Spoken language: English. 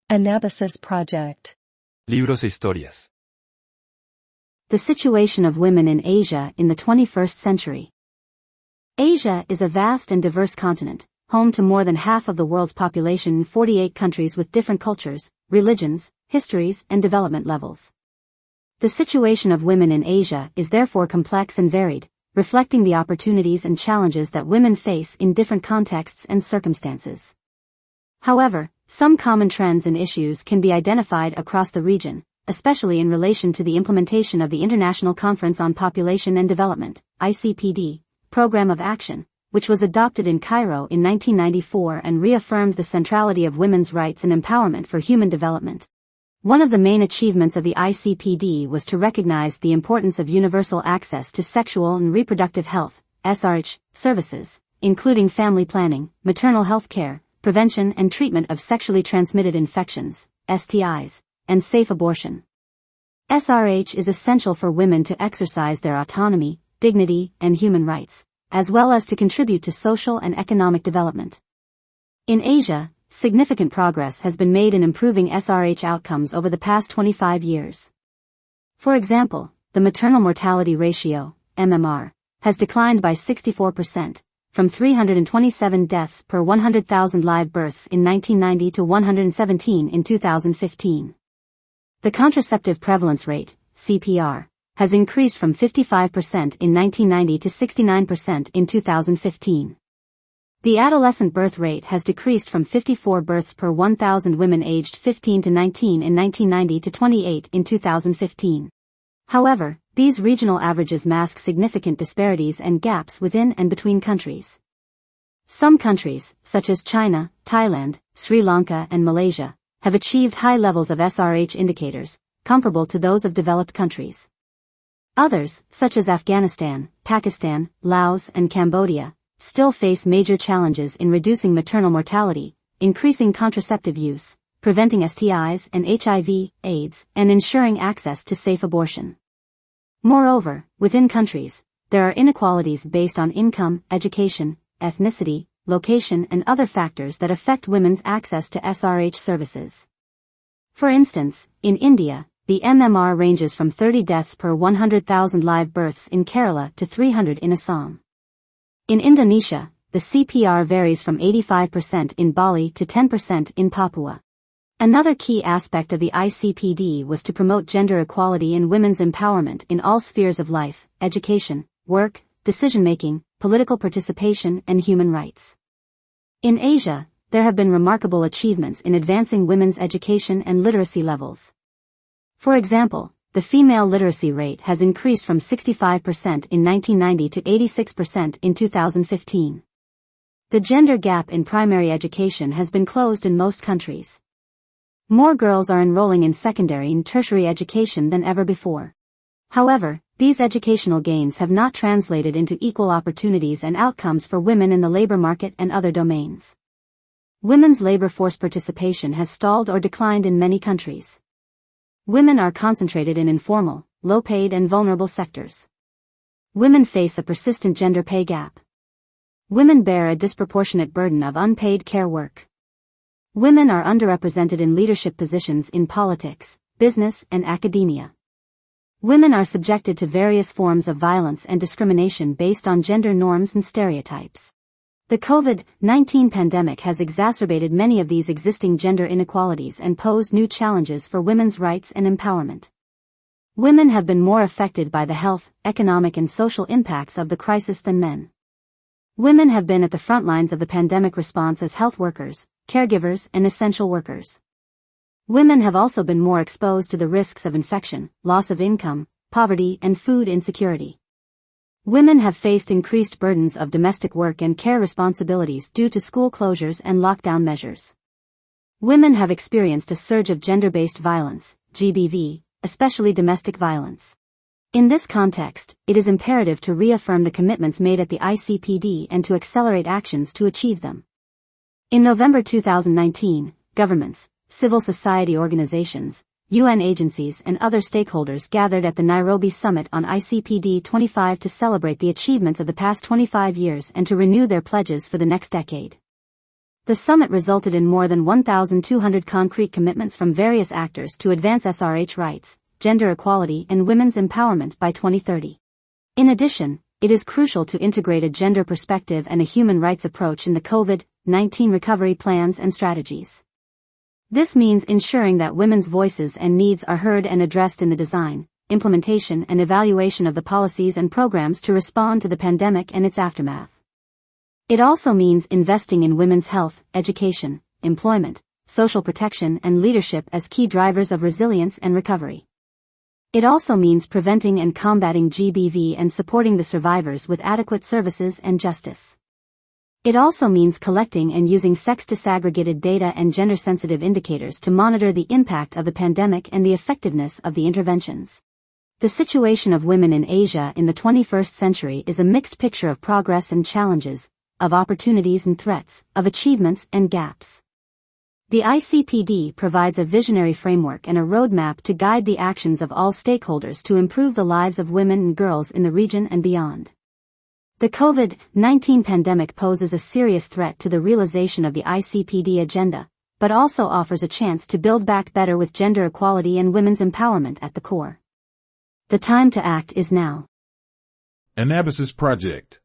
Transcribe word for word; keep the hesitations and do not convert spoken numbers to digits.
Anabasis Project. Libros e historias. The situation of women in Asia in the twenty-first century. Asia is a vast and diverse continent, home to more than half of the world's population in forty-eight countries with different cultures, religions, histories, and development levels. The situation of women in Asia is therefore complex and varied, reflecting the opportunities and challenges that women face in different contexts and circumstances. However, some common trends and issues can be identified across the region, especially in relation to the implementation of the International Conference on Population and Development, I C P D, Program of Action, which was adopted in Cairo in nineteen ninety-four and reaffirmed the centrality of women's rights and empowerment for human development. One of the main achievements of the I C P D was to recognize the importance of universal access to sexual and reproductive health, S R H, services, including family planning, maternal health care, prevention and treatment of sexually transmitted infections, S T Is, and safe abortion. S R H is essential for women to exercise their autonomy, dignity, and human rights, as well as to contribute to social and economic development. In Asia, significant progress has been made in improving S R H outcomes over the past twenty-five years. For example, the maternal mortality ratio, M M R, has declined by sixty-four percent, from three hundred twenty-seven deaths per one hundred thousand live births in nineteen ninety to one hundred seventeen in two thousand fifteen. The contraceptive prevalence rate, C P R, has increased from fifty-five percent in nineteen ninety to sixty-nine percent in two thousand fifteen. The adolescent birth rate has decreased from fifty-four births per one thousand women aged fifteen to nineteen in nineteen ninety to twenty-eight in two thousand fifteen. However, these regional averages mask significant disparities and gaps within and between countries. Some countries, such as China, Thailand, Sri Lanka and Malaysia, have achieved high levels of S R H indicators, comparable to those of developed countries. Others, such as Afghanistan, Pakistan, Laos and Cambodia, still face major challenges in reducing maternal mortality, increasing contraceptive use, preventing S T Is and H I V, AIDS, and ensuring access to safe abortion. Moreover, within countries, there are inequalities based on income, education, ethnicity, location and other factors that affect women's access to S R H services. For instance, in India, the M M R ranges from thirty deaths per one hundred thousand live births in Kerala to three hundred in Assam. In Indonesia, the C P R varies from eighty-five percent in Bali to ten percent in Papua. Another key aspect of the I C P D was to promote gender equality and women's empowerment in all spheres of life, education, work, decision-making, political participation, and human rights. In Asia, there have been remarkable achievements in advancing women's education and literacy levels. For example, the female literacy rate has increased from sixty-five percent in nineteen ninety to eighty-six percent in two thousand fifteen. The gender gap in primary education has been closed in most countries. More girls are enrolling in secondary and tertiary education than ever before. However, these educational gains have not translated into equal opportunities and outcomes for women in the labor market and other domains. Women's labor force participation has stalled or declined in many countries. Women are concentrated in informal, low-paid and vulnerable sectors. Women face a persistent gender pay gap. Women bear a disproportionate burden of unpaid care work. Women are underrepresented in leadership positions in politics, business, and academia. Women are subjected to various forms of violence and discrimination based on gender norms and stereotypes. The COVID nineteen pandemic has exacerbated many of these existing gender inequalities and posed new challenges for women's rights and empowerment. Women have been more affected by the health, economic and social impacts of the crisis than men. Women have been at the front lines of the pandemic response as health workers, caregivers, and essential workers. Women have also been more exposed to the risks of infection, loss of income, poverty, and food insecurity. Women have faced increased burdens of domestic work and care responsibilities due to school closures and lockdown measures. Women have experienced a surge of gender-based violence, G B V, especially domestic violence. In this context, it is imperative to reaffirm the commitments made at the I C P D and to accelerate actions to achieve them. In November two thousand nineteen, governments, civil society organizations, U N agencies and other stakeholders gathered at the Nairobi Summit on I C P D twenty-five to celebrate the achievements of the past twenty-five years and to renew their pledges for the next decade. The summit resulted in more than one thousand two hundred concrete commitments from various actors to advance S R H rights, gender equality and women's empowerment by twenty thirty. In addition, it is crucial to integrate a gender perspective and a human rights approach in the COVID nineteen recovery plans and strategies. This means ensuring that women's voices and needs are heard and addressed in the design, implementation and evaluation of the policies and programs to respond to the pandemic and its aftermath. It also means investing in women's health, education, employment, social protection and leadership as key drivers of resilience and recovery. It also means preventing and combating G B V and supporting the survivors with adequate services and justice. It also means collecting and using sex-disaggregated data and gender-sensitive indicators to monitor the impact of the pandemic and the effectiveness of the interventions. The situation of women in Asia in the twenty-first century is a mixed picture of progress and challenges, of opportunities and threats, of achievements and gaps. The I C P D provides a visionary framework and a roadmap to guide the actions of all stakeholders to improve the lives of women and girls in the region and beyond. The COVID nineteen pandemic poses a serious threat to the realization of the I C P D agenda, but also offers a chance to build back better with gender equality and women's empowerment at the core. The time to act is now. Anabasis Project.